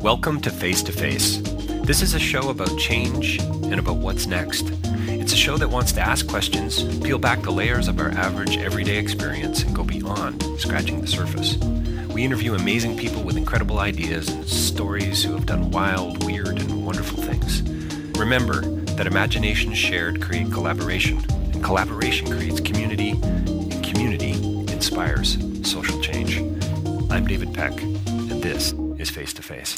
Welcome to Face to Face. This is a show about change and about what's next. It's a show that wants to ask questions, peel back the layers of our average everyday experience, and go beyond scratching the surface. We interview amazing people with incredible ideas and stories who have done wild, weird, and wonderful things. Remember that imagination shared create collaboration, and collaboration creates community, and community inspires social change. I'm David Peck, and this is Face to Face.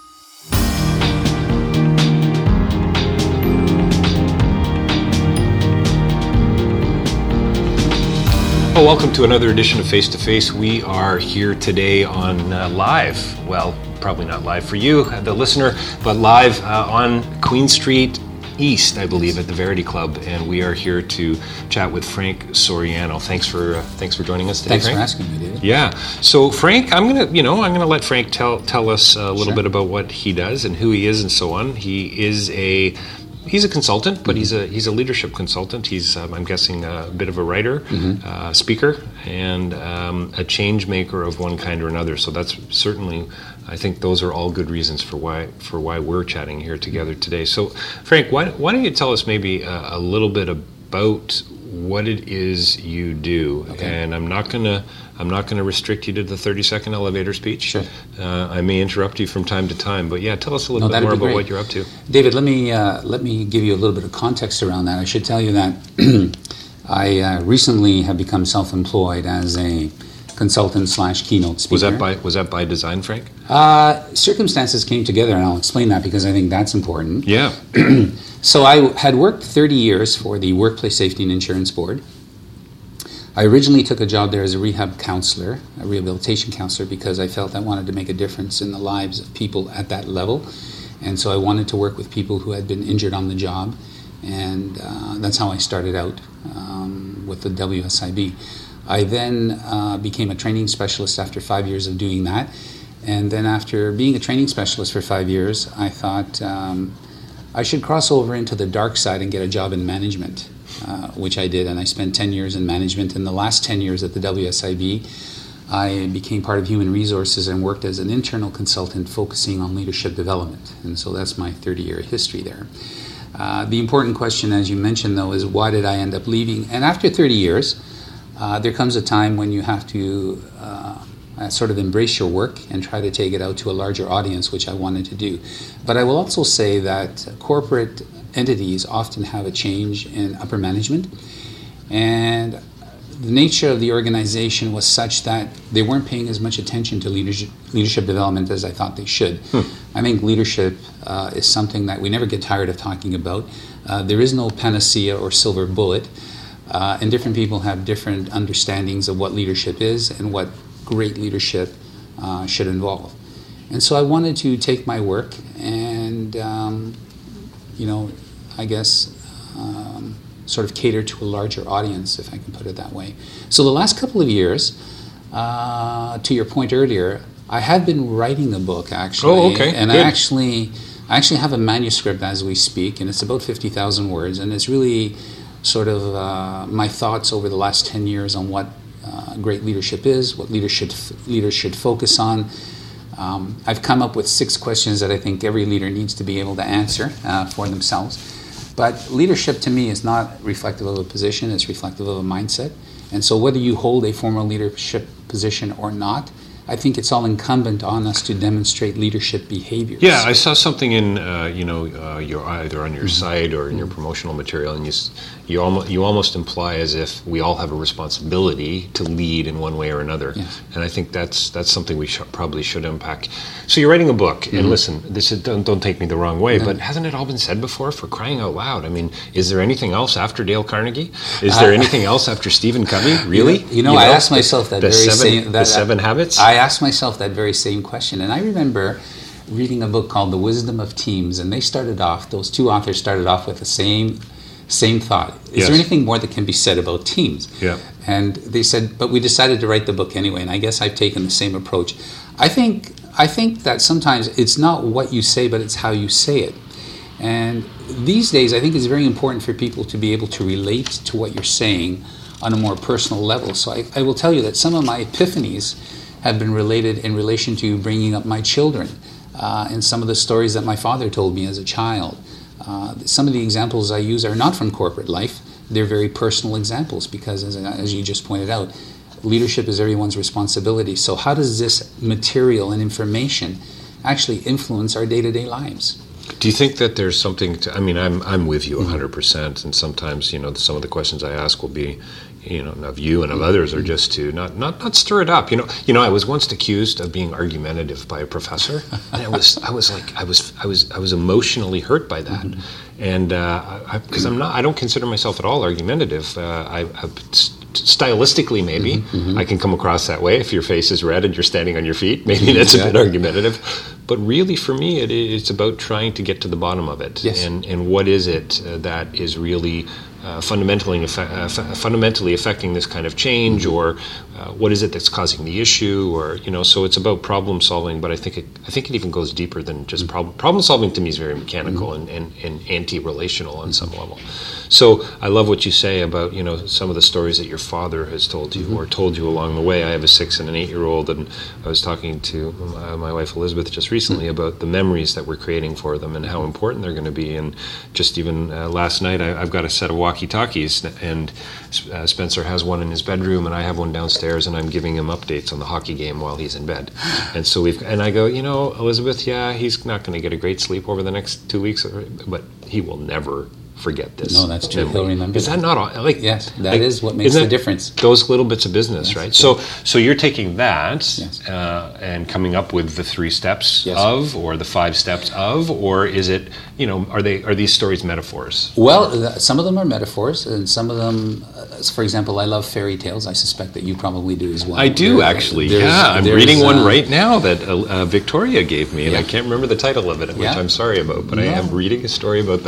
Well, welcome to another edition of Face to Face. We are here today on live. Well, probably not live for you, the listener, but live on Queen Street East, I believe, at the Verity Club, and we are here to chat with Frank Soriano. Thanks for joining us today. Thanks Frank. for asking me, David. Yeah. So, Frank, I'm gonna let Frank tell us a little bit about what he does and who he is and so on. He's a consultant, but he's a leadership consultant. He's, I'm guessing, a bit of a writer, speaker, and a change maker of one kind or another. So that's certainly, I think those are all good reasons for why we're chatting here together today. So, Frank, why don't you tell us maybe a little bit about what it is you do? Okay. And I'm not gonna restrict you to the 30-second elevator speech. Sure. I may interrupt you from time to time, but yeah, tell us a little bit more about what you're up to. David, let me give you a little bit of context around that. I should tell you that I recently have become self-employed as a consultant / keynote speaker. Was that by design, Frank? Circumstances came together, and I'll explain that because I think that's important. Yeah. So I had worked 30 years for the Workplace Safety and Insurance Board. I originally took a job there as a rehab counselor, a rehabilitation counselor, because I felt I wanted to make a difference in the lives of people at that level. And so I wanted to work with people who had been injured on the job. And that's how I started out with the WSIB. I then became a training specialist after 5 years of doing that. And then after being a training specialist for 5 years, I thought I should cross over into the dark side and get a job in management. Which I did, and I spent 10 years in management. In the last 10 years at the WSIB, I became part of human resources and worked as an internal consultant focusing on leadership development. And so that's my 30-year history there. The important question, as you mentioned, though, is why did I end up leaving? And after 30 years, there comes a time when you have to sort of embrace your work and try to take it out to a larger audience, which I wanted to do. But I will also say that corporate entities often have a change in upper management, and the nature of the organization was such that they weren't paying as much attention to leadership development as I thought they should. I think leadership is something that we never get tired of talking about. There is no panacea or silver bullet, and different people have different understandings of what leadership is and what great leadership should involve. And so I wanted to take my work and I guess sort of cater to a larger audience, if I can put it that way. So the last couple of years, to your point earlier, I have been writing a book, actually. Oh, okay. And good. I actually have a manuscript as we speak, and it's about 50,000 words, and it's really sort of my thoughts over the last 10 years on what great leadership is, what leaders should focus on. I've come up with 6 questions that I think every leader needs to be able to answer for themselves. But leadership to me is not reflective of a position, it's reflective of a mindset. And so whether you hold a formal leadership position or not, I think it's all incumbent on us to demonstrate leadership behaviors. Yeah, I saw something in you're either on your site or in your promotional material, and you almost imply as if we all have a responsibility to lead in one way or another. Yes. And I think that's something we probably should unpack. So you're writing a book, and listen, this is, don't take me the wrong way, but hasn't it all been said before? For crying out loud! I mean, is there anything else after Dale Carnegie? Is there anything else after Stephen Covey? Really? I asked myself that the 7 habits. I asked myself that very same question, and I remember reading a book called The Wisdom of Teams, and those 2 authors started off with the same thought. Is there anything more that can be said about teams? Yeah. And they said, but we decided to write the book anyway, and I guess I've taken the same approach. I think that sometimes it's not what you say, but it's how you say it. And these days, I think it's very important for people to be able to relate to what you're saying on a more personal level. So I will tell you that some of my epiphanies have been related in relation to bringing up my children. and some of the stories that my father told me as a child. Some of the examples I use are not from corporate life. They're very personal examples because, as you just pointed out, leadership is everyone's responsibility. So how does this material and information actually influence our day-to-day lives? Do you think that there's something to, I mean, I'm with you 100%, and sometimes, some of the questions I ask will be, of you and of others are just to not stir it up. I was once accused of being argumentative by a professor, and I was emotionally hurt by that, and because I don't consider myself at all argumentative. Stylistically, maybe I can come across that way. If your face is red and you're standing on your feet, maybe that's a bit argumentative. But really, for me, it's about trying to get to the bottom of it, and what is it that is really fundamentally affecting this kind of change, or what is it that's causing the issue, or so it's about problem solving. But I think it even goes deeper than just problem solving. To me, is very mechanical and anti-relational on some level. So I love what you say about some of the stories that your father has told you or told you along the way. I have a 6 and an 8-year-old, and I was talking to my wife Elizabeth just recently about the memories that we're creating for them and how important they're going to be. And just even last night, I've got a set of walkie-talkies, and Spencer has one in his bedroom, and I have one downstairs, and I'm giving him updates on the hockey game while he's in bed. And so I go, Elizabeth, he's not going to get a great sleep over the next 2 weeks, but he will never forget this. No, that's true. He'll remember. Is that not all? Yes, that is what makes the difference. Those little bits of business, right? So you're taking that and coming up with the 3 steps of, or the 5 steps of, or is it, are these stories metaphors? Well, some of them are metaphors, and some of them, for example, I love fairy tales. I suspect that you probably do as well. I do, actually. I'm reading one right now that Victoria gave me, and I can't remember the title of it, which I'm sorry about, but I am reading a story about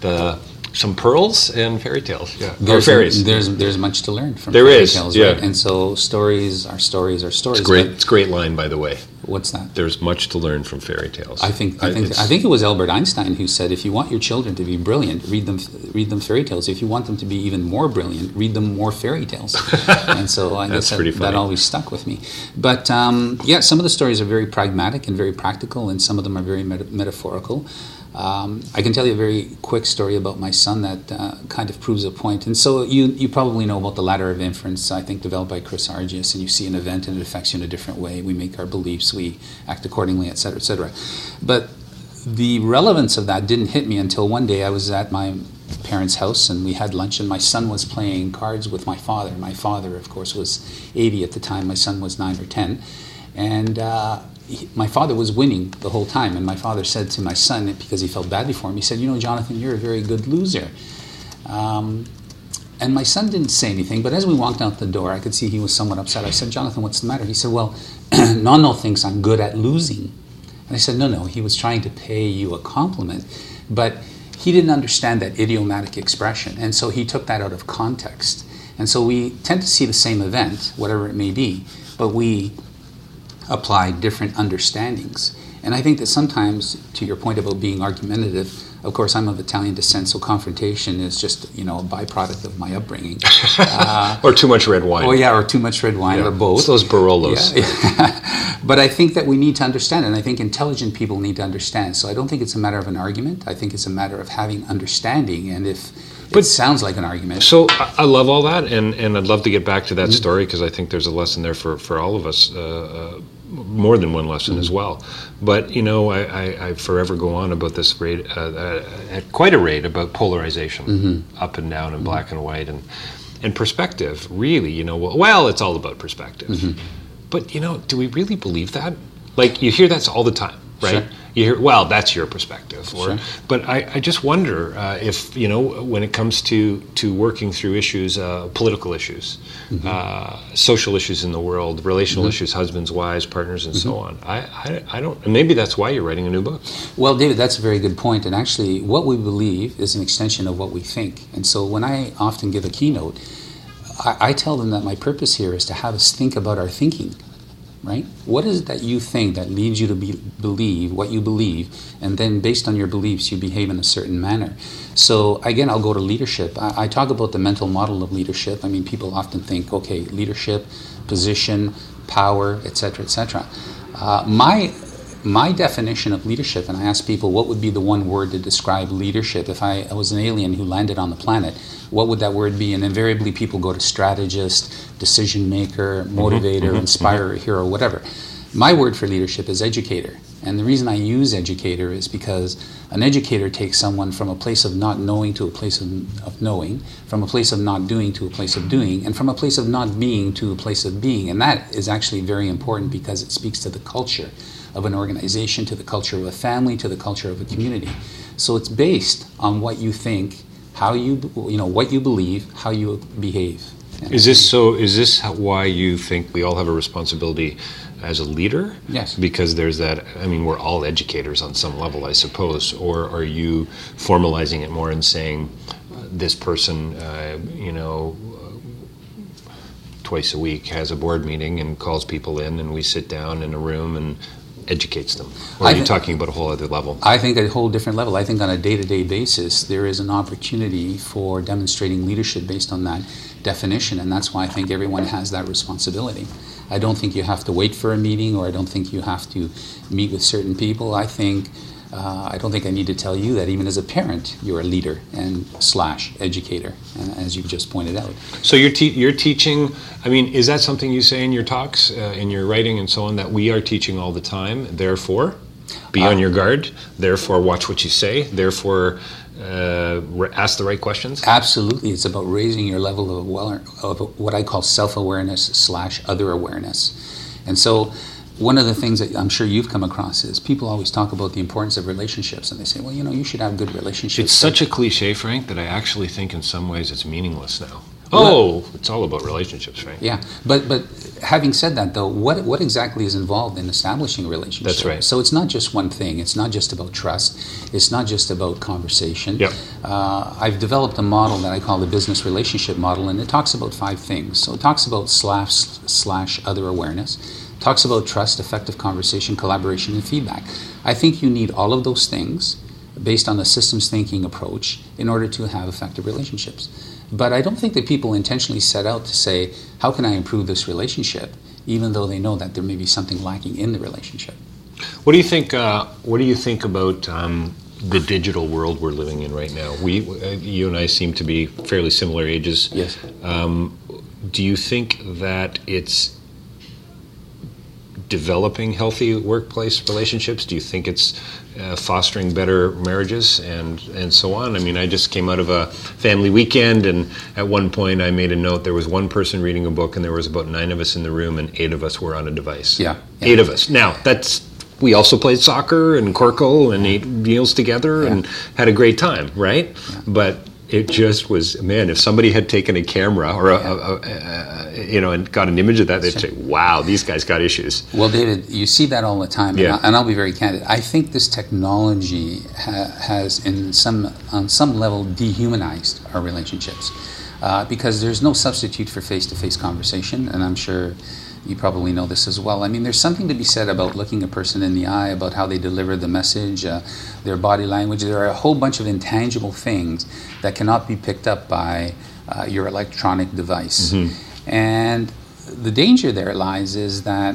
some pearls and fairy tales, or fairies. There's much to learn from fairy tales, right? And so stories are stories. It's great. It's a great line, by the way. What's that? There's much to learn from fairy tales. I think it was Albert Einstein who said, if you want your children to be brilliant, read them fairy tales. If you want them to be even more brilliant, read them more fairy tales. And so I guess that always stuck with me. But some of the stories are very pragmatic and very practical, and some of them are very metaphorical. I can tell you a very quick story about my son that kind of proves a point. And so you probably know about the ladder of inference, I think, developed by Chris Argyris, and you see an event and it affects you in a different way. We make our beliefs, we act accordingly, et cetera, et cetera. But the relevance of that didn't hit me until one day I was at my parents' house and we had lunch, and my son was playing cards with my father. My father, of course, was 80 at the time. My son was 9 or 10. And my father was winning the whole time, and my father said to my son, because he felt badly for him, he said, Jonathan, you're a very good loser. And my son didn't say anything, but as we walked out the door, I could see he was somewhat upset. I said, Jonathan, what's the matter? He said, well, Nono thinks I'm good at losing. And I said, no, he was trying to pay you a compliment, but he didn't understand that idiomatic expression, and so he took that out of context. And so we tend to see the same event, whatever it may be, but we apply different understandings. And I think that sometimes, to your point about being argumentative, of course, I'm of Italian descent, so confrontation is just, a byproduct of my upbringing. Or too much red wine. Or too much red wine, or both. It's those Barolos. But I think that we need to understand, and I think intelligent people need to understand. So I don't think it's a matter of an argument. I think it's a matter of having understanding, and if it sounds like an argument. So I love all that, and I'd love to get back to that story, because I think there's a lesson there for all of us, more than one lesson as well. But I forever go on about this rate, at quite a rate, about polarization, up and down, and black and white, and perspective. Really, well, it's all about perspective. But do we really believe that? Like, you hear that all the time, right? Sure. You hear, well, that's your perspective. But I just wonder if, when it comes to working through issues, political issues, social issues in the world, relational issues, husbands, wives, partners, and so on. I don't, and maybe that's why you're writing a new book. Well, David, that's a very good point. And actually, what we believe is an extension of what we think. And so when I often give a keynote, I tell them that my purpose here is to have us think about our thinking. Right? What is it that you think that leads you to believe what you believe, and then based on your beliefs you behave in a certain manner? So again, I'll go to leadership. I talk about the mental model of leadership. I mean, people often think, leadership, position, power, etc., etc. My my definition of leadership, and I ask people what would be the one word to describe leadership if I was an alien who landed on the planet, what would that word be? And invariably people go to strategist, decision maker, motivator, inspirer, hero, whatever. My word for leadership is educator. And the reason I use educator is because an educator takes someone from a place of not knowing to a place of knowing, from a place of not doing to a place of doing, and from a place of not being to a place of being. And that is actually very important because it speaks to the culture of an organization, to the culture of a family, to the culture of a community. So it's based on what you think, how what you believe, how you behave. Is this why you think we all have a responsibility as a leader? Yes. Because there's that, I mean, we're all educators on some level, I suppose. Or are you formalizing it more and saying this person, twice a week has a board meeting and calls people in and we sit down in a room and educates them? Or are you talking about a whole other level? I think a whole different level. I think on a day-to-day basis there is an opportunity for demonstrating leadership based on that definition, and that's why I think everyone has that responsibility. I don't think you have to wait for a meeting, or I don't think you have to meet with certain people. I don't think I need to tell you that even as a parent, you're a leader and / educator, as you've just pointed out. So you're teaching, I mean, is that something you say in your talks, in your writing and so on, that we are teaching all the time, therefore, be on your guard, therefore watch what you say, therefore ask the right questions? Absolutely. It's about raising your level of what I call self-awareness / other awareness. And so one of the things that I'm sure you've come across is people always talk about the importance of relationships, and they say, well, you should have good relationships. It's such a cliche, Frank, that I actually think in some ways it's meaningless now. Oh, it's all about relationships, right? Yeah, but having said that, though, what exactly is involved in establishing a relationship? That's right. So it's not just one thing. It's not just about trust. It's not just about conversation. Yep. I've developed a model that I call the business relationship model, and it talks about 5 things. So it talks about / other awareness. It talks about trust, effective conversation, collaboration, and feedback. I think you need all of those things based on a systems thinking approach in order to have effective relationships. But I don't think that people intentionally set out to say, how can I improve this relationship, even though they know that there may be something lacking in the relationship. What do you think about the digital world we're living in right now? You and I seem to be fairly similar ages. Yes. Do you think that it's developing healthy workplace relationships? Do you think it's fostering better marriages and so on? I mean, I just came out of a family weekend, and at one point I made a note, there was one person reading a book and there was about 9 of us in the room and 8 of us were on a device. Yeah. 8 of us. Now, we also played soccer and corkle and ate meals together and had a great time, right? Yeah. But it just was, man, if somebody had taken a camera or and got an image of that, they'd say, wow, these guys got issues. Well, David, you see that all the time, and I'll be very candid. I think this technology has, on some level, dehumanized our relationships because there's no substitute for face-to-face conversation, and I'm sure you probably know this as well. I mean, there's something to be said about looking a person in the eye, about how they deliver the message, their body language. There are a whole bunch of intangible things that cannot be picked up by your electronic device. Mm-hmm. And the danger there lies is that,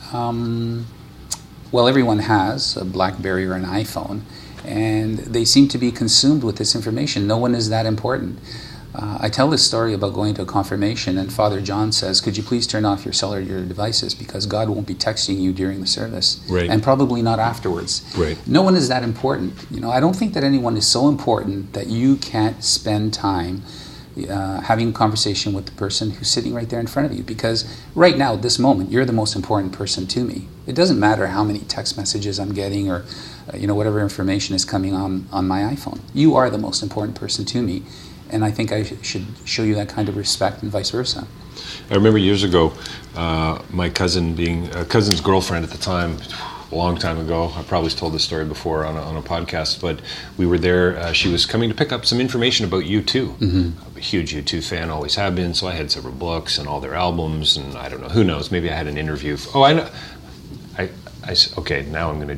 everyone has a BlackBerry or an iPhone, and they seem to be consumed with this information. No one is that important. I tell this story about going to a confirmation, and Father John says, could you please turn off your cellular devices because God won't be texting you during the service, right, and probably not afterwards. Right. No one is that important. I don't think that anyone is so important that you can't spend time having a conversation with the person who's sitting right there in front of you, because right now, at this moment, you're the most important person to me. It doesn't matter how many text messages I'm getting or whatever information is coming on my iPhone. You are the most important person to me. And I think I should show you that kind of respect and vice versa. I remember years ago, my cousin's girlfriend at the time, a long time ago, I probably told this story before on a podcast, but we were there, she was coming to pick up some information about U2. Mm-hmm. I'm a huge U2 fan, always have been, so I had several books and all their albums, and I don't know, who knows, maybe I had an interview. I know. I said, okay, now I'm going to just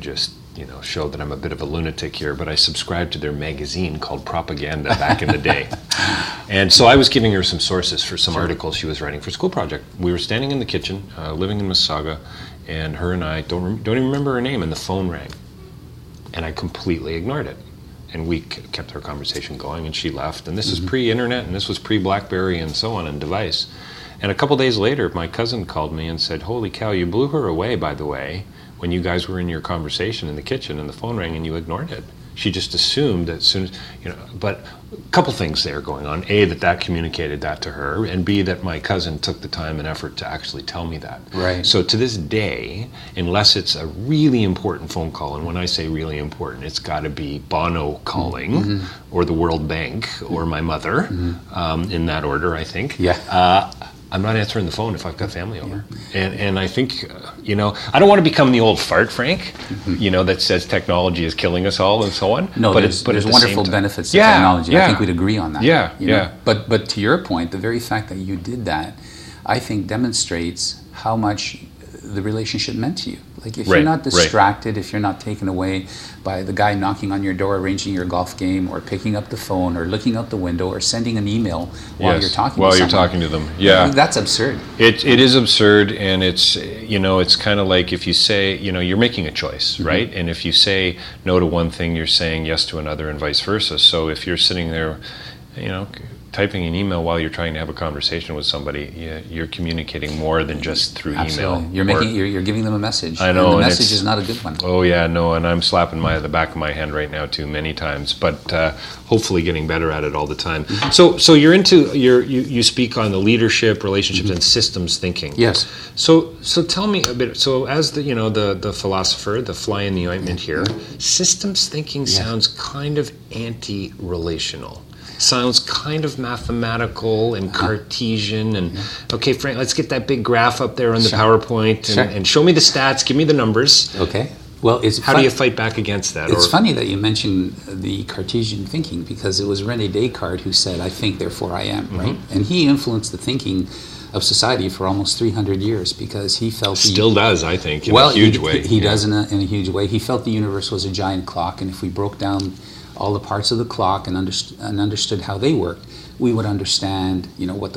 show that I'm a bit of a lunatic here, but I subscribed to their magazine called Propaganda back in the day. And so I was giving her some sources for some articles she was writing for school project. We were standing in the kitchen, living in Mississauga, and her and I, don't even remember her name, and the phone rang. And I completely ignored it. And we kept our conversation going, and she left. And this is pre-internet, and this was pre-BlackBerry and so on, and device. And a couple days later, my cousin called me and said, "Holy cow, you blew her away, by the way, when you guys were in your conversation in the kitchen and the phone rang and you ignored it." She just assumed that as soon as, but a couple things there going on. A, that communicated that to her, and B, that my cousin took the time and effort to actually tell me that. Right. So to this day, unless it's a really important phone call, and when I say really important, it's got to be Bono calling, or the World Bank, or my mother, in that order, I think. Yeah. I'm not answering the phone if I've got family over. And I think, I don't want to become the old fart, Frank, that says technology is killing us all and so on. No, but there's wonderful benefits to technology. I think we'd agree on that. Yeah. But to your point, the very fact that you did that, I think demonstrates how much the relationship meant to you. Like if you're not distracted, if you're not taken away by the guy knocking on your door, arranging your golf game, or picking up the phone, or looking out the window, or sending an email while you're talking to them. Yeah. That's absurd. It is absurd, and it's kind of like if you say, you're making a choice, right? And if you say no to one thing, you're saying yes to another, and vice versa. So if you're sitting there, typing an email while you're trying to have a conversation with somebody, you're communicating more than just through email. You're giving them a message. I know, and the message is not a good one. Oh yeah, no, and I'm slapping the back of my hand right now too many times, but hopefully getting better at it all the time. So you're into you speak on the leadership, relationships, and systems thinking. Yes. So tell me a bit. So as the philosopher, the fly in the ointment here, systems thinking sounds kind of anti-relational. Sounds kind of mathematical and Cartesian and okay, Frank, let's get that big graph up there on the PowerPoint and show me the stats, give me the numbers. Okay. Well, how do you fight back against that? It's funny that you mentioned the Cartesian thinking, because it was René Descartes who said, "I think, therefore I am," right? And he influenced the thinking of society for almost 300 years because he felt still does, I think, in a huge way. He does in a huge way. He felt the universe was a giant clock, and if we broke down all the parts of the clock and understood how they worked, we would understand, what the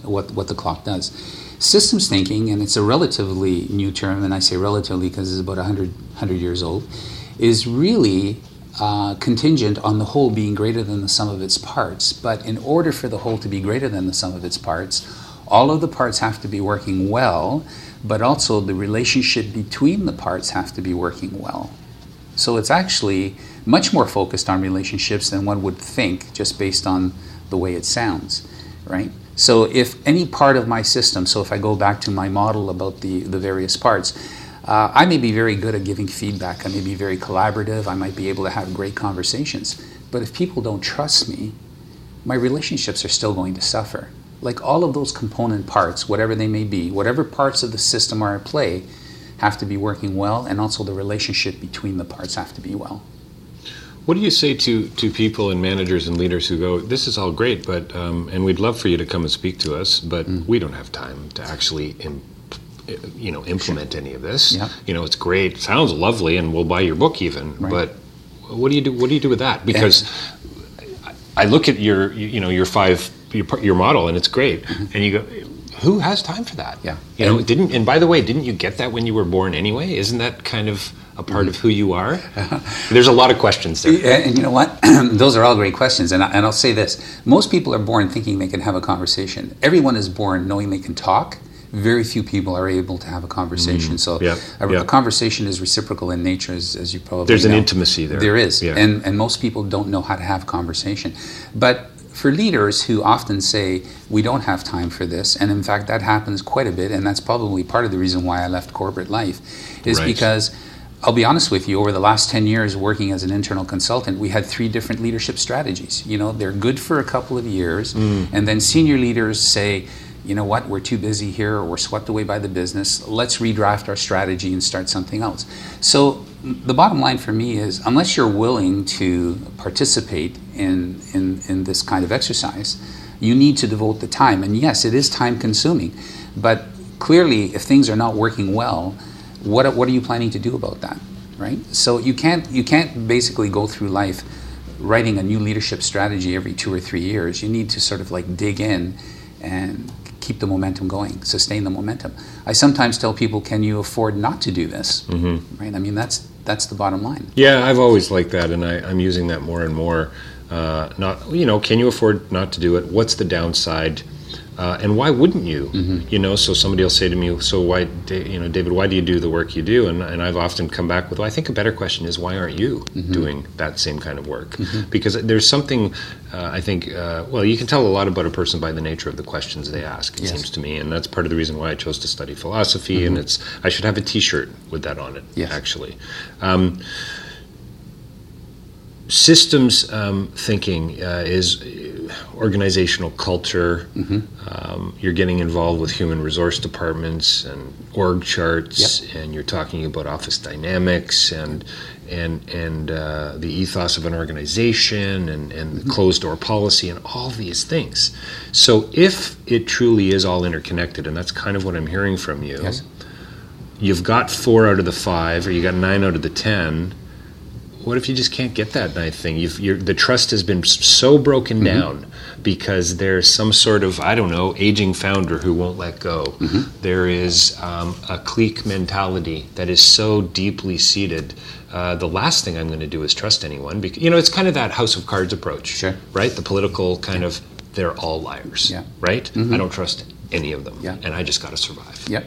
clock does. Systems thinking, and it's a relatively new term, and I say relatively because it's about 100 years old, is really contingent on the whole being greater than the sum of its parts. But in order for the whole to be greater than the sum of its parts, all of the parts have to be working well, but also the relationship between the parts have to be working well. So it's actually much more focused on relationships than one would think just based on the way it sounds, right? So if any part of my system, so if I go back to my model about the various parts, I may be very good at giving feedback. I may be very collaborative. I might be able to have great conversations. But if people don't trust me, my relationships are still going to suffer. Like all of those component parts, whatever they may be, whatever parts of the system are at play, have to be working well, and also the relationship between the parts have to be well. What do you say to people and managers and leaders who go, this is all great, but and we'd love for you to come and speak to us, but we don't have time to actually implement any of this. Yeah. It's great, sounds lovely, and we'll buy your book even, but what do you do? What do you do with that? Because I look at your model, and it's great, and you go, who has time for that? Yeah. And by the way, didn't you get that when you were born anyway? Isn't that kind of a part of who you are? There's a lot of questions there. And you know what? Those are all great questions. And I'll say this. Most people are born thinking they can have a conversation. Everyone is born knowing they can talk. Very few people are able to have a conversation. So a conversation is reciprocal in nature, as you probably There's know. an intimacy there. There is. Yeah. And most people don't know how to have conversation. But for leaders who often say, we don't have time for this, and in fact that happens quite a bit, and that's probably part of the reason why I left corporate life, is because, I'll be honest with you, over the last 10 years working as an internal consultant, we had 3 different leadership strategies. They're good for a couple of years, and then senior leaders say, you know what, we're too busy here, or we're swept away by the business, let's redraft our strategy and start something else. So the bottom line for me is, unless you're willing to participate in this kind of exercise, you need to devote the time. And yes, it is time consuming, but clearly if things are not working well, what are you planning to do about that? right? So you can't basically go through life writing a new leadership strategy every 2 or 3 years. You need to sort of like dig in and keep the momentum going, sustain the momentum. I sometimes tell people, can you afford not to do this? Mm-hmm. Right? I mean, that's the bottom line. Yeah, I've always liked that, and I'm using that more and more. Can you afford not to do it? What's the downside? And why wouldn't you? Mm-hmm. So somebody will say to me, so why, David, why do you do the work you do? And I've often come back with, well, I think a better question is, why aren't you mm-hmm. doing that same kind of work? Mm-hmm. Because there's something, I think, you can tell a lot about a person by the nature of the questions they ask, it yes. seems to me. And that's part of the reason why I chose to study philosophy. Mm-hmm. And I should have a T-shirt with that on it, yes. actually. Systems thinking is organizational culture. Mm-hmm. You're getting involved with human resource departments and org charts, yep. and you're talking about office dynamics and the ethos of an organization and mm-hmm. the closed door policy and all these things. So if it truly is all interconnected, and that's kind of what I'm hearing from you, yes. you've got 4 out of the 5, or you got 9 out of the 10. What if you just can't get that ninth thing? The trust has been so broken mm-hmm. down because there's some sort of, aging founder who won't let go. Mm-hmm. There is a clique mentality that is so deeply seated. The last thing I'm going to do is trust anyone. Because, it's kind of that House of Cards approach, sure. right? The political kind yeah. of, they're all liars, yeah. right? Mm-hmm. I don't trust any of them, yeah. and I just got to survive. Yep.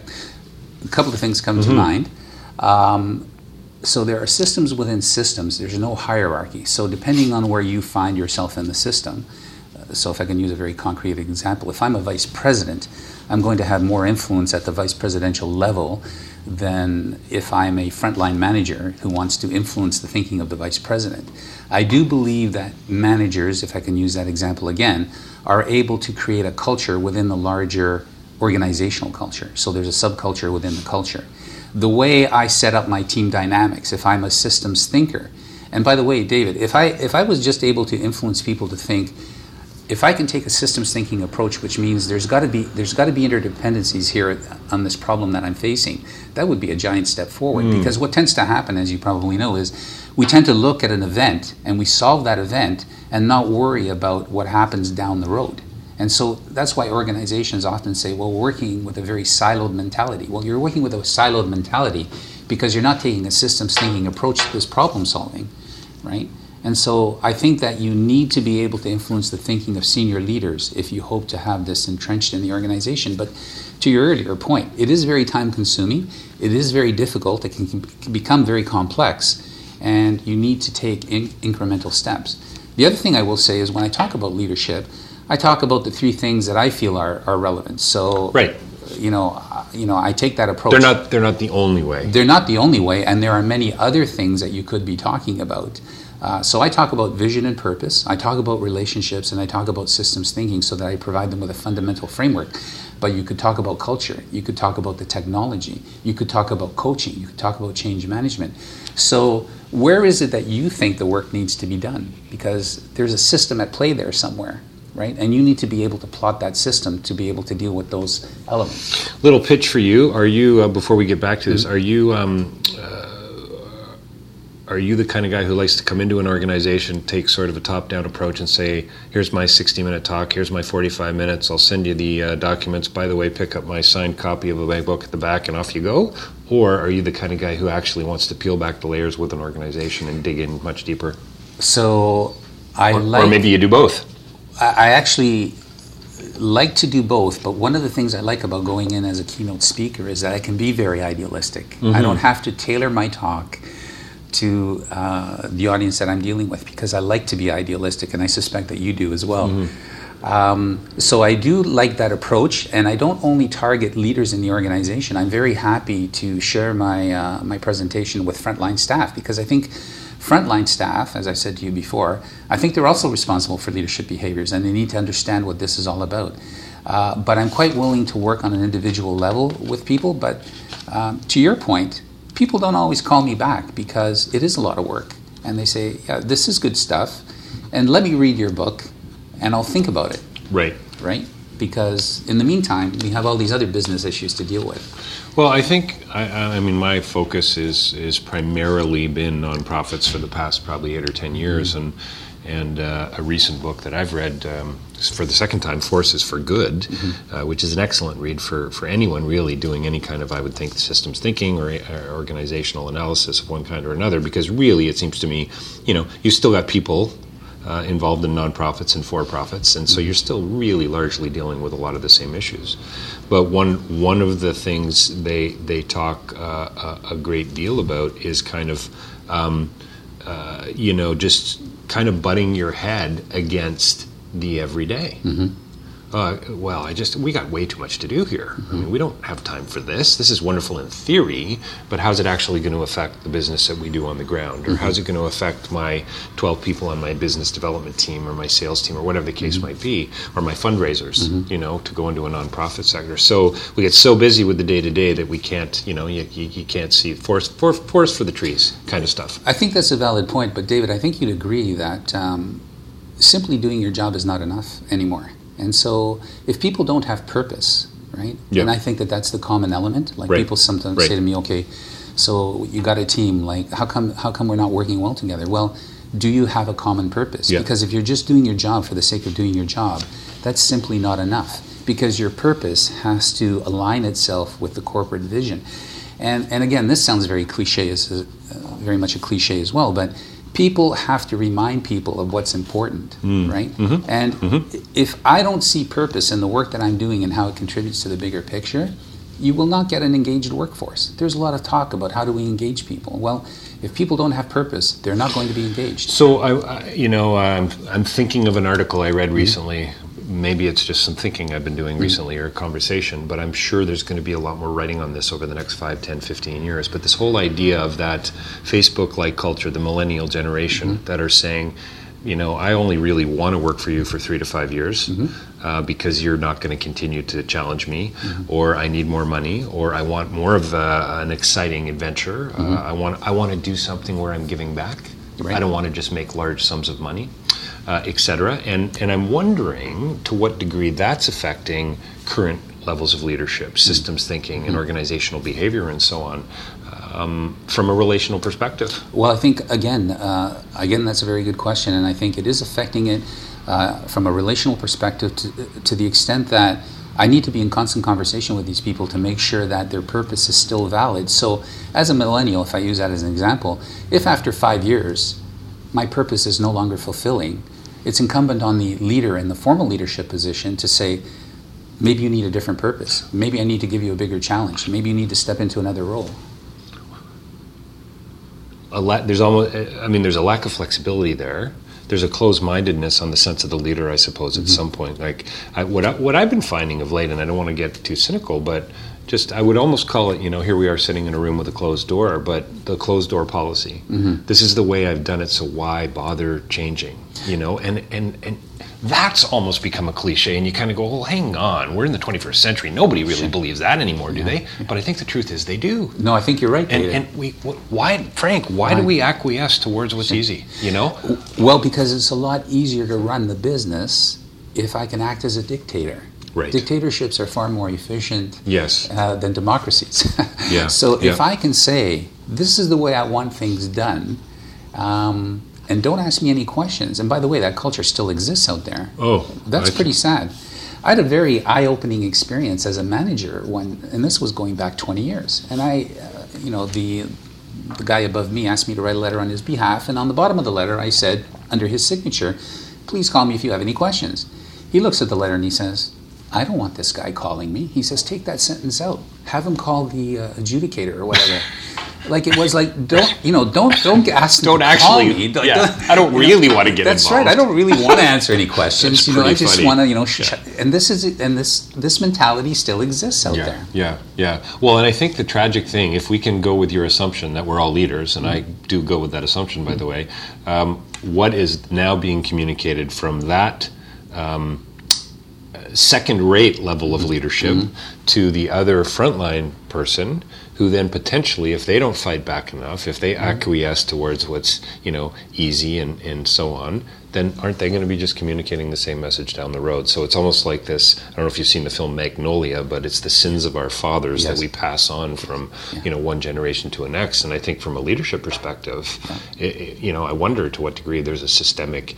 A couple of things come mm-hmm. to mind. So there are systems within systems. There's no hierarchy. So depending on where you find yourself in the system, so if I can use a very concrete example, if I'm a vice president, I'm going to have more influence at the vice presidential level than if I'm a frontline manager who wants to influence the thinking of the vice president. I do believe that managers, if I can use that example again, are able to create a culture within the larger organizational culture. So there's a subculture within the culture. The way I set up my team dynamics, if I'm a systems thinker, and by the way, David, if I was just able to influence people to think, if I can take a systems thinking approach, which means there's got to be interdependencies here on this problem that I'm facing, that would be a giant step forward. Because what tends to happen, as you probably know, is we tend to look at an event and we solve that event and not worry about what happens down the road. And so that's why organizations often say, well, we're working with a very siloed mentality. Well, you're working with a siloed mentality because you're not taking a systems thinking approach to this problem solving, right? And so I think that you need to be able to influence the thinking of senior leaders if you hope to have this entrenched in the organization. But to your earlier point, it is very time consuming. It is very difficult. It can become very complex. And you need to take incremental steps. The other thing I will say is when I talk about leadership, I talk about the 3 things that I feel are relevant. So, right. I take that approach. They're not the only way. They're not the only way, and there are many other things that you could be talking about. So I talk about vision and purpose. I talk about relationships, and I talk about systems thinking so that I provide them with a fundamental framework. But you could talk about culture. You could talk about the technology. You could talk about coaching. You could talk about change management. So where is it that you think the work needs to be done? Because there's a system at play there somewhere. Right? And you need to be able to plot that system to be able to deal with those elements. Little pitch for you. Are you, before we get back to this, mm-hmm. Are you the kind of guy who likes to come into an organization, take sort of a top-down approach and say, here's my 60-minute talk, here's my 45 minutes, I'll send you the documents, by the way, pick up my signed copy of a bank book at the back and off you go? Or are you the kind of guy who actually wants to peel back the layers with an organization and dig in much deeper? So or maybe you do both. I actually like to do both, but one of the things I like about going in as a keynote speaker is that I can be very idealistic. Mm-hmm. I don't have to tailor my talk to the audience that I'm dealing with because I like to be idealistic, and I suspect that you do as well. Mm-hmm. So I do like that approach, and I don't only target leaders in the organization. I'm very happy to share my presentation with frontline staff because I think frontline staff, as I said to you before, I think they're also responsible for leadership behaviors and they need to understand what this is all about. But I'm quite willing to work on an individual level with people, but to your point, people don't always call me back because it is a lot of work. And they say, yeah, this is good stuff, and let me read your book and I'll think about it. Right. Right? because in the meantime, we have all these other business issues to deal with. Well, I think, I mean, my focus is primarily been nonprofits for the past probably 8 or 10 years, and a recent book that I've read for the second time, Forces for Good, which is an excellent read for anyone really doing any kind of, I would think, systems thinking or organizational analysis of one kind or another, because really it seems to me, you still got people involved in nonprofits and for-profits, and so you're still really largely dealing with a lot of the same issues. But one of the things they talk a great deal about is kind of just kind of butting your head against the everyday. We got way too much to do here. I mean, we don't have time for this. This is wonderful in theory, but how's it actually going to affect the business that we do on the ground? Or how's it going to affect my 12 people on my business development team or my sales team or whatever the case might be, or my fundraisers, to go into a nonprofit sector. So we get so busy with the day-to-day that we can't, you can't see forest for the trees kind of stuff. I think that's a valid point, but David, I think you'd agree that simply doing your job is not enough anymore. And so if people don't have purpose, right, and I think that's the common element. Like people sometimes say to me, okay, so you got a team, like how come we're not working well together? Well, do you have a common purpose? Because if you're just doing your job for the sake of doing your job, that's simply not enough, because your purpose has to align itself with the corporate vision. And again, this sounds very cliche, very much a cliche as well, but people have to remind people of what's important, right? And if I don't see purpose in the work that I'm doing and how it contributes to the bigger picture, you will not get an engaged workforce. There's a lot of talk about how do we engage people. Well, if people don't have purpose, they're not going to be engaged. So I'm thinking of an article I read recently. Maybe it's just some thinking I've been doing recently or a conversation, but I'm sure there's going to be a lot more writing on this over the next 5, 10, 15 years. But this whole idea of that Facebook-like culture, the millennial generation that are saying, I only really want to work for you for 3 to 5 years because you're not going to continue to challenge me, or I need more money, or I want more of an exciting adventure. I want to do something where I'm giving back. Right. I don't want to just make large sums of money. Etc. And I'm wondering to what degree that's affecting current levels of leadership, systems thinking, and organizational behavior, and so on, from a relational perspective. Well, I think again, that's a very good question, and I think it is affecting it from a relational perspective to the extent that I need to be in constant conversation with these people to make sure that their purpose is still valid. So, as a millennial, if I use that as an example, if after 5 years my purpose is no longer fulfilling, it's incumbent on the leader in the formal leadership position to say, maybe you need a different purpose. Maybe I need to give you a bigger challenge. Maybe you need to step into another role. There's a lack of flexibility there. There's a closed-mindedness on the sense of the leader, I suppose, at some point. Like what I've been finding of late, and I don't want to get too cynical, but just I would almost call it, here we are sitting in a room with a closed door, but the closed door policy. This is the way I've done it, so why bother changing? And that's almost become a cliche, and you kind of go, well, hang on, we're in the 21st century. Nobody really believes that anymore, do they? But I think the truth is they do. No, I think you're right, David. And why do we acquiesce towards what's easy, Well, because it's a lot easier to run the business if I can act as a dictator. Right. Dictatorships are far more efficient than democracies. So if I can say, this is the way I want things done, and don't ask me any questions. And by the way, that culture still exists out there. That's pretty sad. I had a very eye-opening experience as a manager and this was going back 20 years. And the guy above me asked me to write a letter on his behalf, and on the bottom of the letter I said, under his signature, please call me if you have any questions. He looks at the letter and he says, I don't want this guy calling me. He says, take that sentence out. Have him call the adjudicator or whatever. Like it was like, don't ask me to call me. I don't really want to get involved. That's right. I don't really want to answer any questions. I just want to, and this mentality still exists out there. Yeah. Well, and I think the tragic thing, if we can go with your assumption that we're all leaders, and I do go with that assumption, by the way, what is now being communicated from that second-rate level of leadership to the other frontline person, who then potentially, if they don't fight back enough, if they acquiesce towards what's easy and so on, then aren't they going to be just communicating the same message down the road? So it's almost like this. I don't know if you've seen the film Magnolia, but it's the sins of our fathers that we pass on from one generation to the next. And I think from a leadership perspective, I wonder to what degree there's a systemic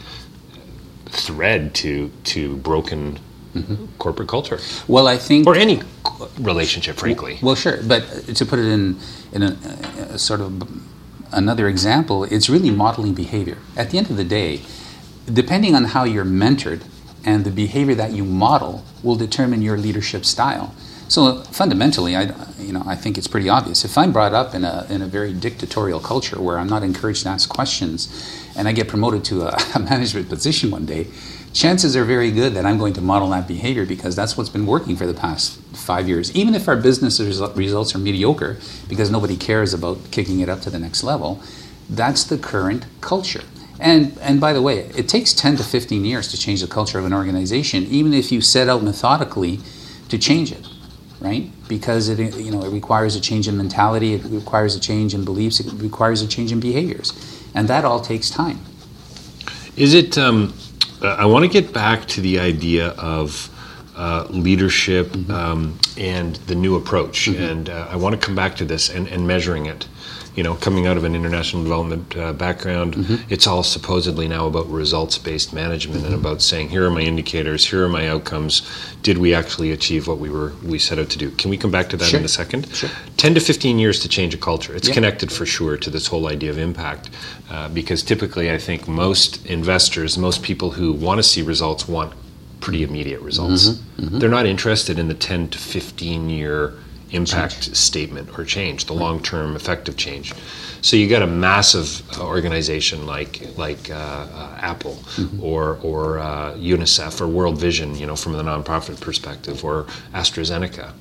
thread to broken corporate culture. Well, I think, or any relationship, frankly. Well, sure, but to put it in a sort of another example, it's really modeling behavior. At the end of the day, depending on how you're mentored and the behavior that you model will determine your leadership style. So fundamentally, I think it's pretty obvious. If I'm brought up in a very dictatorial culture where I'm not encouraged to ask questions, and I get promoted to a management position one day, chances are very good that I'm going to model that behavior because that's what's been working for the past 5 years. Even if our business results are mediocre because nobody cares about kicking it up to the next level, that's the current culture. And by the way, it takes 10 to 15 years to change the culture of an organization, even if you set out methodically to change it, right? Because it requires a change in mentality, it requires a change in beliefs, it requires a change in behaviors. And that all takes time. Is it... I want to get back to the idea of leadership and the new approach, and I want to come back to this and measuring it. Coming out of an international development background, it's all supposedly now about results-based management and about saying, here are my indicators, here are my outcomes. Did we actually achieve what we set out to do? Can we come back to that in a second? Sure. 10 to 15 years to change a culture. It's connected for sure to this whole idea of impact, because typically I think most investors, most people who want to see results want pretty immediate results. They're not interested in the 10 to 15 year impact statement or change, the long-term effective change. So you got a massive organization like Apple or UNICEF or World Vision, from the nonprofit perspective, or AstraZeneca.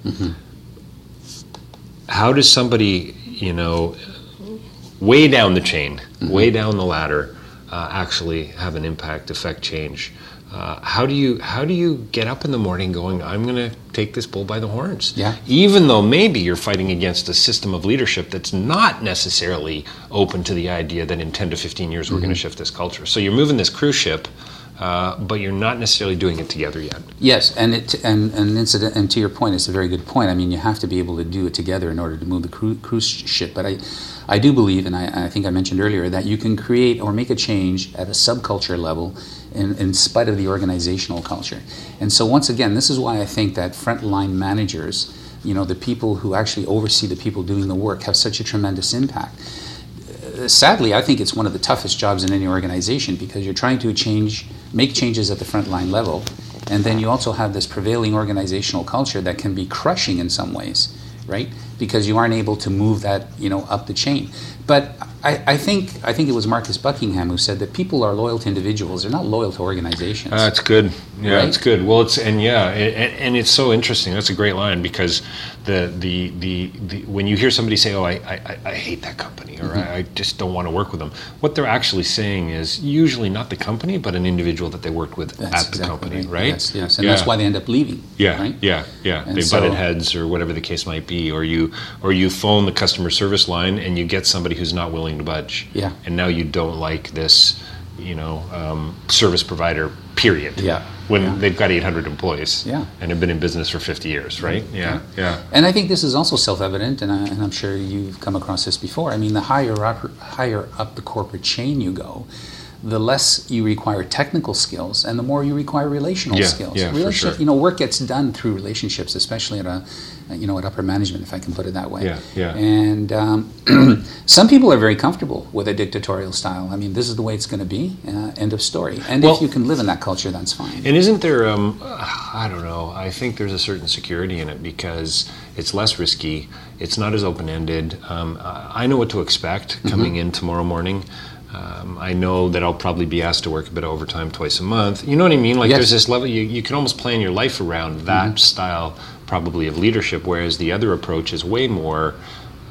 How does somebody, way down the chain, way down the ladder, actually have an impact, affect change? How do you get up in the morning going, I'm going to take this bull by the horns? Yeah. Even though maybe you're fighting against a system of leadership that's not necessarily open to the idea that in 10 to 15 years we're going to shift this culture. So you're moving this cruise ship, but you're not necessarily doing it together yet. Yes, and to your point, it's a very good point. I mean, you have to be able to do it together in order to move the cruise ship. But I do believe, and I think I mentioned earlier, that you can create or make a change at a subculture level in spite of the organizational culture. And so once again, this is why I think that frontline managers, the people who actually oversee the people doing the work, have such a tremendous impact. Sadly, I think it's one of the toughest jobs in any organization because you're trying to make changes at the frontline level, and then you also have this prevailing organizational culture that can be crushing in some ways, right? Because you aren't able to move that, up the chain. But I think it was Marcus Buckingham who said that people are loyal to individuals; they're not loyal to organizations. That's good. Yeah, right? It's good. Well, and it's so interesting. That's a great line because the when you hear somebody say, "Oh, I hate that company," or I just don't want to work with them, what they're actually saying is usually not the company, but an individual that they worked with at the company, right? Yes, and that's why they end up leaving. Yeah, right? yeah. They butted heads or whatever the case might be, or you phone the customer service line and you get somebody who's not willing to budge. Yeah. And now you don't like this, service provider, period. Yeah. When they've got 800 employees. Yeah. And have been in business for 50 years, right? Yeah. And I think this is also self-evident, and I'm sure you've come across this before. I mean, the higher up the corporate chain you go, the less you require technical skills and the more you require relational skills. Yeah, for sure. Work gets done through relationships, especially at upper management, if I can put it that way. Yeah. And some people are very comfortable with a dictatorial style. I mean, this is the way it's going to be, end of story. And if you can live in that culture, that's fine. And isn't there, I don't know, I think there's a certain security in it because it's less risky, it's not as open-ended. I know what to expect coming in tomorrow morning. I know that I'll probably be asked to work a bit of overtime twice a month. You know what I mean? Like there's this level, you can almost plan your life around that style probably of leadership, whereas the other approach is way more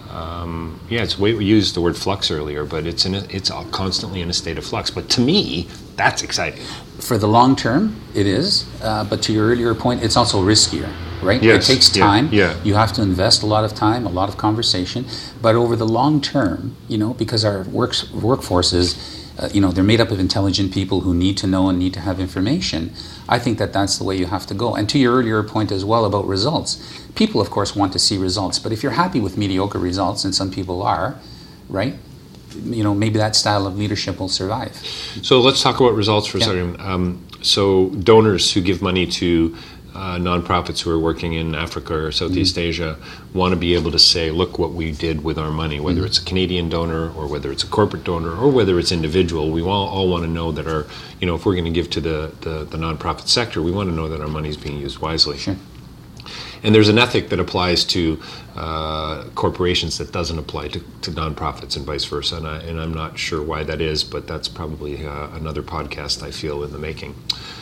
it's we used the word flux earlier, but it's constantly in a state of flux. But to me, that's exciting. For the long term, it is. But to your earlier point, it's also riskier, right? Yes. It takes time. Yeah. You have to invest a lot of time, a lot of conversation. But over the long term, because our workforce is, they're made up of intelligent people who need to know and need to have information. I think that's the way you have to go. And to your earlier point as well about results, people, of course, want to see results. But if you're happy with mediocre results, and some people are, right? Maybe that style of leadership will survive. So let's talk about results for a second. So donors who give money to nonprofits who are working in Africa or Southeast Asia want to be able to say, look what we did with our money, whether it's a Canadian donor or whether it's a corporate donor or whether it's individual. We all want to know that if we're going to give to the nonprofit sector, we want to know that our money is being used wisely. Sure. And there's an ethic that applies to corporations that doesn't apply to nonprofits and vice versa. And I'm not sure why that is, but that's probably another podcast, I feel, in the making.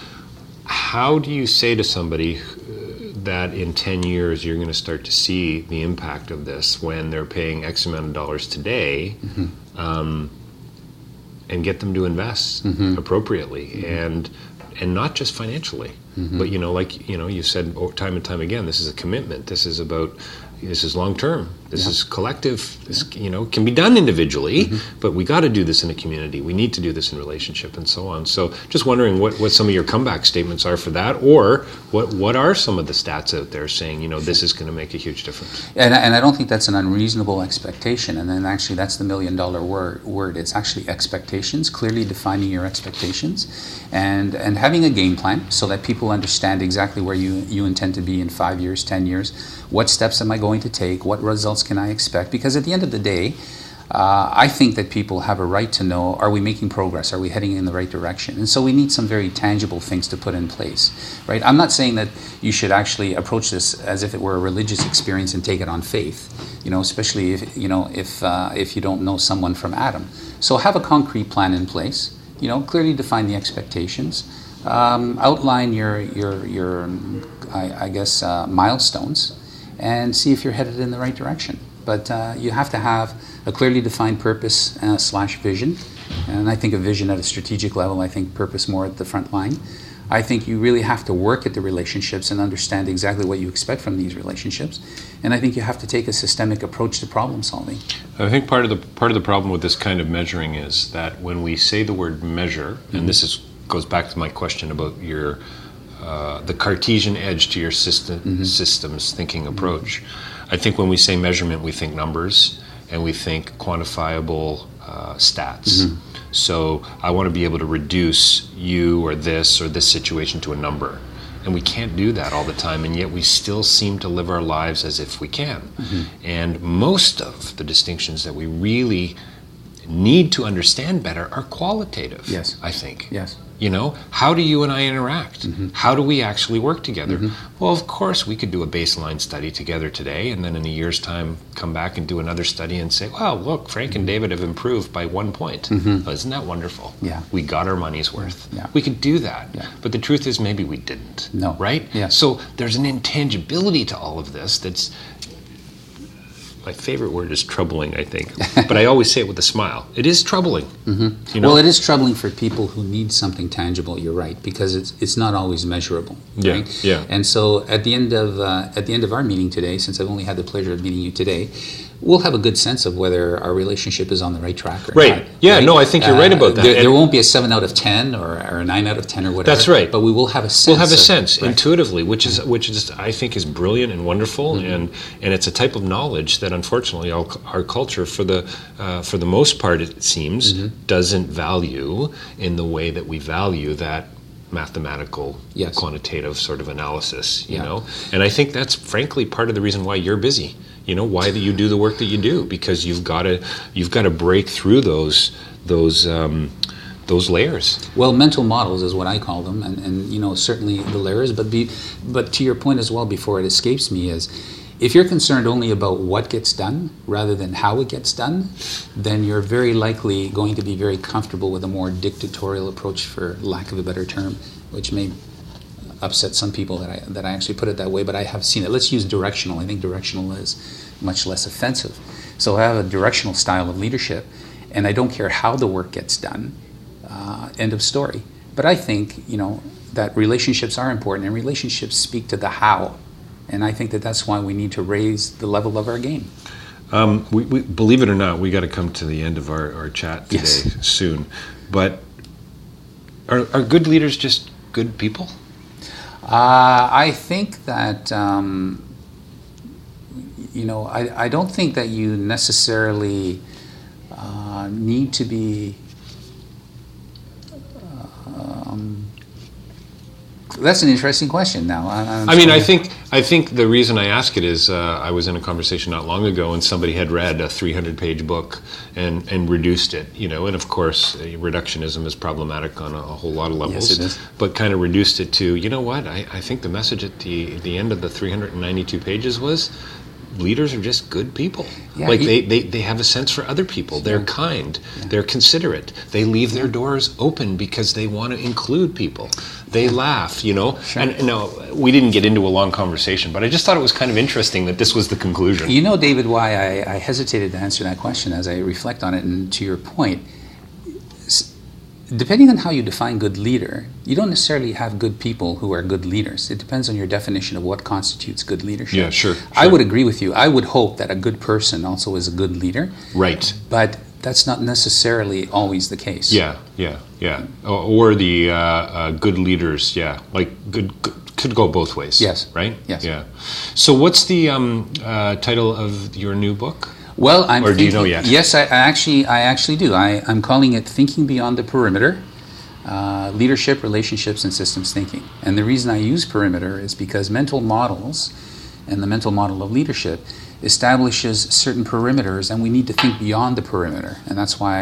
How do you say to somebody that in 10 years you're going to start to see the impact of this when they're paying X amount of dollars today and get them to invest appropriately and not just financially, but you said time and time again, this is a commitment. This is long term. This is collective. This can be done individually, but we got to do this in a community. We need to do this in relationship and so on. So just wondering what some of your comeback statements are for that, or what are some of the stats out there saying this is going to make a huge difference. And I don't think that's an unreasonable expectation. And then actually that's the $1 million word. It's actually expectations, clearly defining your expectations and having a game plan so that people understand exactly where you intend to be in 5 years, 10 years. What steps am I going to take? What results can I expect? Because at the end of the day, I think that people have a right to know, are we making progress? Are we heading in the right direction? And so we need some very tangible things to put in place, right? I'm not saying that you should actually approach this as if it were a religious experience and take it on faith, especially if you don't know someone from Adam. So have a concrete plan in place, clearly define the expectations, outline your milestones, and see if you're headed in the right direction. But you have to have a clearly defined purpose / vision. And I think a vision at a strategic level, I think purpose more at the front line. I think you really have to work at the relationships and understand exactly what you expect from these relationships. And I think you have to take a systemic approach to problem solving. I think part of the problem with this kind of measuring is that when we say the word measure, and this goes back to my question about your the Cartesian edge to your systems thinking approach. I think when we say measurement, we think numbers and we think quantifiable stats. So I want to be able to reduce you or this situation to a number. And we can't do that all the time, and yet we still seem to live our lives as if we can. And most of the distinctions that we really need to understand better are qualitative, yes. I think. Yes. How do you and I interact? How do we actually work together? Well, of course, we could do a baseline study together today, and then in a year's time come back and do another study and say, well, look, Frank and David have improved by 1 point. Oh, isn't that wonderful? Yeah. We got our money's worth. Yeah. We could do that. Yeah. But the truth is maybe we didn't. No. Right? Yeah. So there's an intangibility to all of this that's, my favorite word is troubling, I think. But I always say it with a smile. It is troubling. Well, it is troubling for people who need something tangible, you're right, because it's not always measurable. Right? Yeah. And so at the end of our meeting today, since I've only had the pleasure of meeting you today, we'll have a good sense of whether our relationship is on the right track or not. Yeah, right? no, I think you're right about that. There won't be a 7 out of 10 or a 9 out of 10 or whatever. That's right. But we will have a sense. We'll have a sense right. intuitively, which is I think is brilliant and wonderful, and it's a type of knowledge that unfortunately our culture, for the most part, it seems, doesn't value in the way that we value that mathematical, quantitative sort of analysis. You know, and I think that's frankly part of the reason why you're busy. Why you do the work that you do, because you've got to break through those layers. Well, mental models is what I call them, and certainly the layers. But to your point as well, before it escapes me, is if you're concerned only about what gets done rather than how it gets done, then you're very likely going to be very comfortable with a more dictatorial approach, for lack of a better term, which may upset some people that I actually put it that way, but I have seen it. Let's use directional. I think directional is much less offensive. So I have a directional style of leadership, and I don't care how the work gets done. End of story. But I think, that relationships are important, and relationships speak to the how. And I think that's why we need to raise the level of our game. We believe it or not, we got to come to the end of our chat today soon. But are good leaders just good people? I think that, I don't think that you necessarily need to be... that's an interesting question now. I think the reason I ask it is I was in a conversation not long ago, and somebody had read a 300-page book and reduced it, and of course reductionism is problematic on a whole lot of levels. Yes, it is. But kind of reduced it to, I think the message at the end of the 392 pages was, leaders are just good people. Yeah, they have a sense for other people. They're kind. Yeah. They're considerate. They leave their doors open because they want to include people. They laugh, Sure. And no, we didn't get into a long conversation, but I just thought it was kind of interesting that this was the conclusion. David, why I hesitated to answer that question as I reflect on it, and to your point, depending on how you define good leader, you don't necessarily have good people who are good leaders. It depends on your definition of what constitutes good leadership. Yeah, sure. I would agree with you. I would hope that a good person also is a good leader. Right. But that's not necessarily always the case. Yeah. Or the good leaders, like good could go both ways. Yes. Right? Yes. Yeah. So what's the title of your new book? Well, do you know yet? Yes, I actually do. I'm calling it Thinking Beyond the Perimeter, Leadership, Relationships, and Systems Thinking. And the reason I use perimeter is because mental models and the mental model of leadership establishes certain perimeters, and we need to think beyond the perimeter. And that's why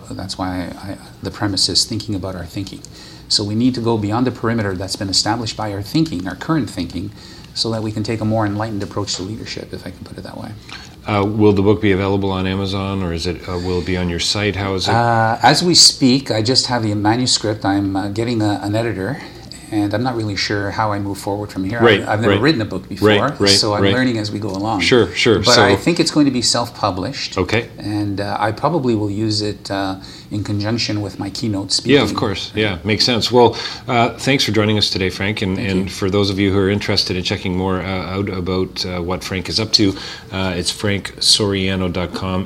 the premise is thinking about our thinking. So we need to go beyond the perimeter that's been established by our thinking, our current thinking, so that we can take a more enlightened approach to leadership, if I can put it that way. Will the book be available on Amazon, or will it be on your site? How is it? As we speak, I just have the manuscript. I'm getting an editor, and I'm not really sure how I move forward from here. Right, I've never written a book before, so I'm learning as we go along. Sure. But I think it's going to be self-published. Okay. And I probably will use it in conjunction with my keynote speaking. Yeah, of course. Yeah, makes sense. Well, thanks for joining us today, Frank. And for those of you who are interested in checking more out about what Frank is up to, it's franksoriano.com,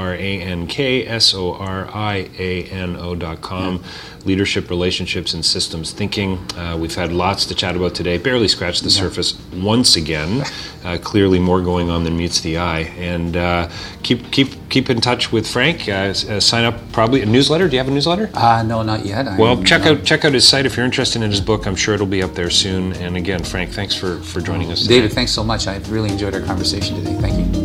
FrankSoriano.com. Yeah. Leadership, Relationships, and Systems Thinking. We've had lots to chat about today. Barely scratched the surface once again. Clearly more going on than meets the eye. And keep in touch with Frank. Sign up probably a newsletter. Do you have a newsletter? No, not yet. Check out his site if you're interested in his book. I'm sure it'll be up there soon. And again, Frank, thanks for joining us today. David, thanks so much. I've really enjoyed our conversation today. Thank you.